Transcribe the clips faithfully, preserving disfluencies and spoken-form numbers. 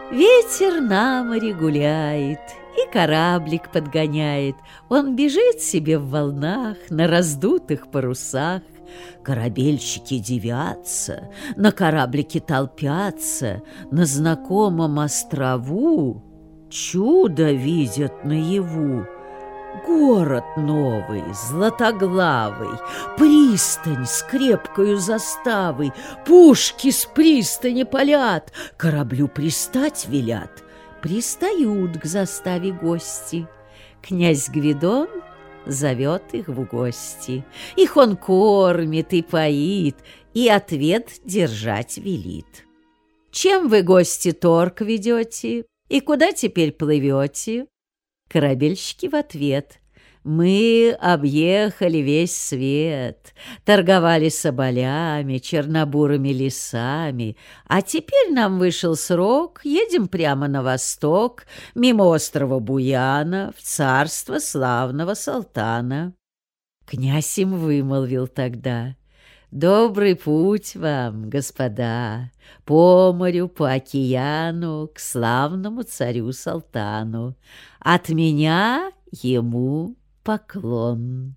Ветер на море гуляет, и кораблик подгоняет. Он бежит себе в волнах, на раздутых парусах. Корабельщики дивятся, на кораблике толпятся, на знакомом острову чудо видят наяву. Город новый, златоглавый, пристань с крепкою заставой, пушки с пристани палят, кораблю пристать велят. Пристают к заставе гости. Князь Гвидон зовет их в гости. Их он кормит и поит, и ответ держать велит. Чем вы, гости, торг ведете, и куда теперь плывете? Корабельщики в ответ: мы объехали весь свет, торговали соболями, чернобурыми лесами, а теперь нам вышел срок, едем прямо на восток, мимо острова Буяна, в царство славного Салтана. Князь им вымолвил тогда: добрый путь вам, господа, по морю, по океану, к славному царю Салтану. От меня ему поклон.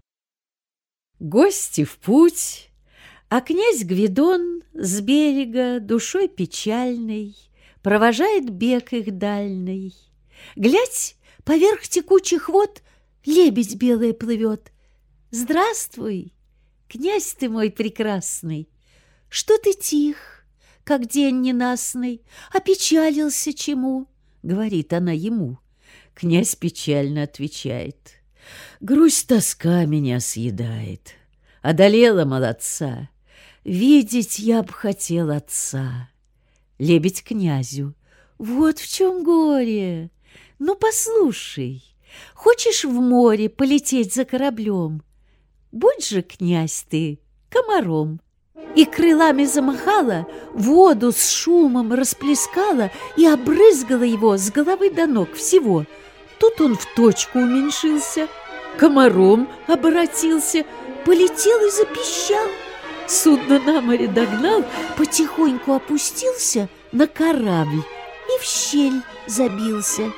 Гости в путь, а князь Гвидон с берега душой печальной провожает бег их дальний. Глядь, поверх текучих вод лебедь белая плывет. Здравствуй, князь ты мой прекрасный, что ты тих, как день ненастный, опечалился чему? Говорит она ему. Князь печально отвечает: грусть, тоска меня съедает, одолела молодца, видеть я б хотел отца. Лебедь князю: вот в чем горе, ну послушай, хочешь в море полететь за кораблем? Будь же, князь, ты комаром. И крылами замахала, воду с шумом расплескала и обрызгала его с головы до ног всего. Тут он в точку уменьшился, комаром оборотился, полетел и запищал. Судно на море догнал, потихоньку опустился на корабль и в щель забился.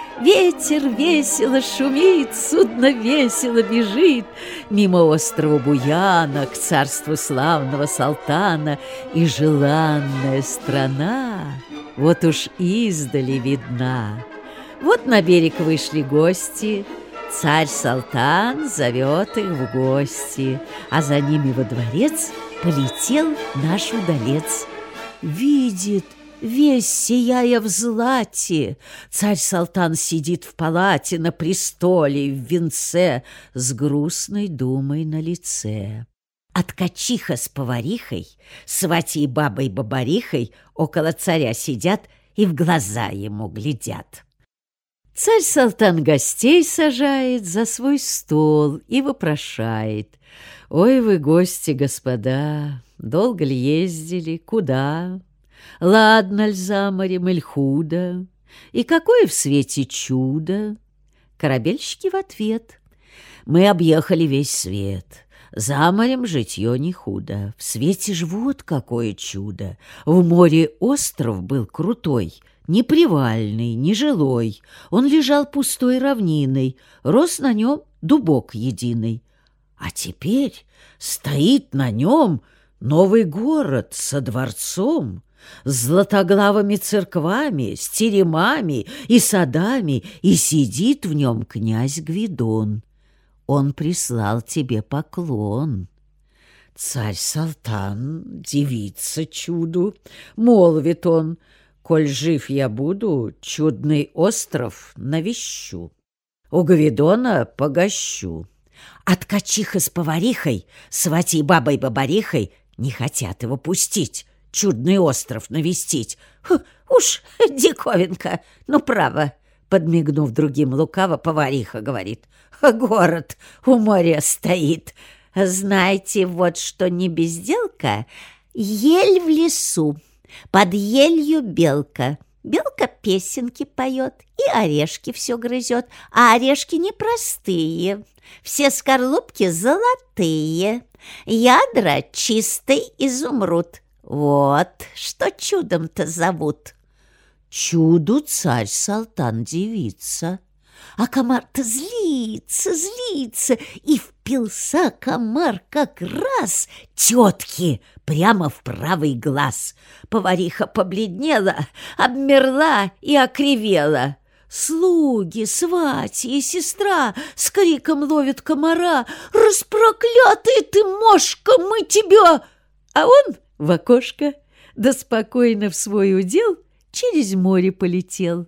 Ветер весело шумит, судно весело бежит мимо острова Буяна к царству славного Салтана, и желанная страна вот уж издали видна. Вот на берег вышли гости, царь Салтан зовет их в гости, а за ними во дворец полетел наш удалец. Видит, весь сияя в злате, царь Салтан сидит в палате на престоле в венце с грустной думой на лице. А ткачиха с поварихой, сватей бабой-бабарихой около царя сидят и в глаза ему глядят. Царь Салтан гостей сажает за свой стол и вопрошает: ой вы, гости, господа, долго ли ездили, куда? Ладно ль за морем, иль худо? И какое в свете чудо? Корабельщики в ответ: мы объехали весь свет, за морем житье не худо. В свете ж вот какое чудо! В море остров был крутой, не привальный, не жилой. Он лежал пустой равниной, рос на нем дубок единый. А теперь стоит на нем новый город со дворцом, с златоглавыми церквами, с теремами и садами, и сидит в нем князь Гвидон. Он прислал тебе поклон. Царь Салтан дивится чуду, молвит он: коль жив я буду, чудный остров навещу, у Гвидона погощу. А ткачиха с поварихой, сватей бабой-бабарихой не хотят его пустить, чудный остров навестить. Ху, уж диковинка, ну право, подмигнув другим лукаво, повариха говорит: город у моря стоит. Знаете, вот что не безделка, ель в лесу, под елью белка. Белка песенки поет и орешки все грызет, а орешки непростые, все скорлупки золотые, ядра чистый изумруд. Вот что чудом-то зовут. Чуду царь-салтан дивится. А комар-то злится, злится, и впился комар как раз тетке прямо в правый глаз. Повариха побледнела, обмерла и окривела. Слуги, свати и сестра с криком ловят комара: «Распроклятая ты мошка, мы тебя!» А он в окошко, да спокойно в свой удел через море полетел.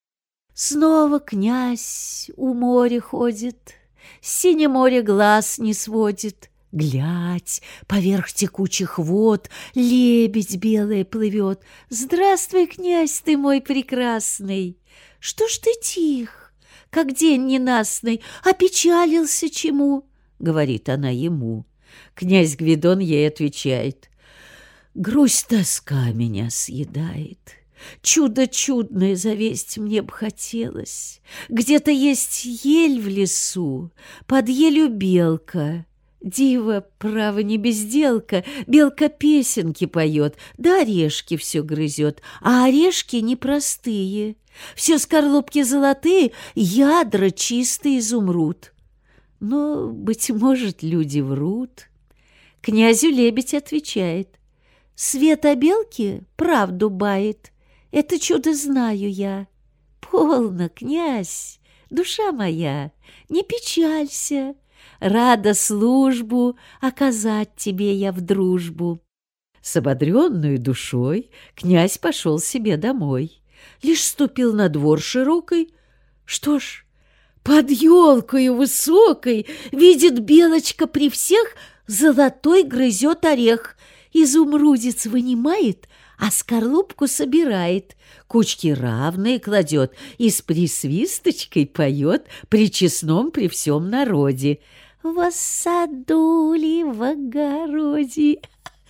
Снова князь у моря ходит, с синего моря глаз не сводит. Глядь, поверх текучих вод лебедь белая плывет. «Здравствуй, князь ты мой прекрасный! Что ж ты тих, как день ненастный, опечалился чему?» — говорит она ему. Князь Гвидон ей отвечает: «Грусть-тоска меня съедает. Чудо чудное завесть мне б хотелось. Где-то есть ель в лесу, под елью белка. Дива, право, не безделка, белка песенки поет, да орешки все грызет, а орешки непростые. Все скорлупки золотые, ядра чистый изумруд». Но, быть может, люди врут. Князю лебедь отвечает: «Свет о белке правду бает. Это чудо знаю я. Полно, князь, душа моя, не печалься. Рада службу оказать тебе я в дружбу». С ободренной душой князь пошел себе домой. Лишь ступил на двор широкий, что ж, под елкою высокой видит белочка при всех золотой грызет орех. Изумрудец вынимает, а скорлупку собирает, кучки равные кладет и с присвисточкой поет при честном при всем народе. «В саду ли в огороде?»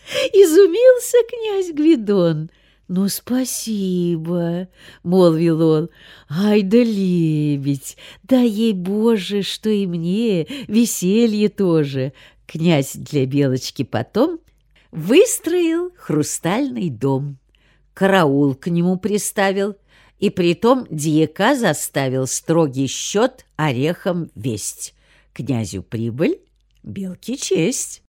Изумился князь Гвидон. «Ну, спасибо», — молвил он. «Ай да лебедь! Дай ей, Боже, что и мне, веселье тоже». Князь для белочки потом выстроил хрустальный дом, караул к нему приставил, и притом дьяка заставил строгий счет орехом весть. Князю прибыль, белке честь.